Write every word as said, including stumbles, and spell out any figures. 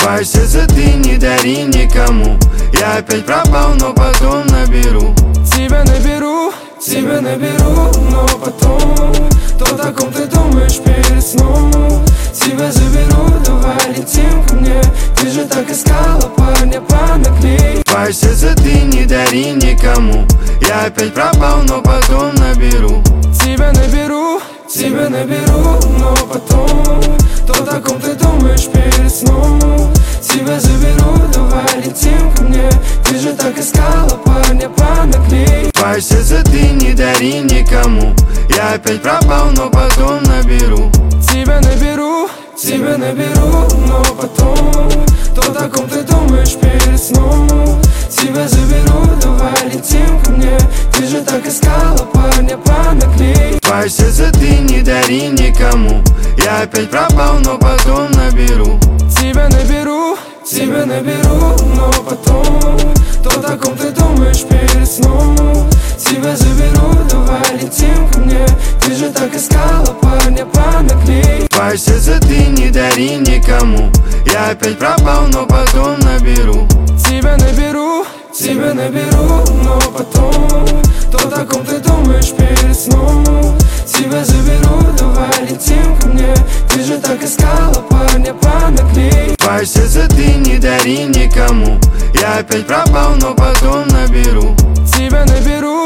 Твое сердце ты не дари никому. Я опять пропал, но потом наберу. Тебя наберу, тебя наберу, но потом то, о ком ты думаешь перед сном. Тебя заберу, давай летим ко мне. Ты же так искала парня понаглей. Твое сердце ты не дари никому. Я опять пропал, но потом наберу. Тебя наберу, тебя наберу, но потом то, о ком ты думаешь перед сном. Тебя заберу, давай летим ко мне. Ты же так искала парня понаглей. Твое сердце ты не дари никому. Я опять пропал, но потом наберу. Тебя наберу, тебя наберу, но потом то, о ком ты думаешь перед сном. Тебя заберу, давай летим ко мне. Ты же так искала парня понаглей. Твое сердце ты не дари никому. Я опять пропал, но потом наберу. Тебя наберу, тебя наберу, но потом то, о ком ты думаешь перед сном. Тебя заберу, давай летим ко мне. Ты же так искала парня понаглей. Твое сердце ты не дари никому. Я опять пропал, но потом наберу. Тебя наберу, тебя наберу, но потом то, о ком ты думаешь перед сном. Тебя заберу, давай летим ко мне. Ты же так искала парня понаглей. Твое сердце ты не дари никому. Я опять пропал, но потом наберу. Тебя наберу.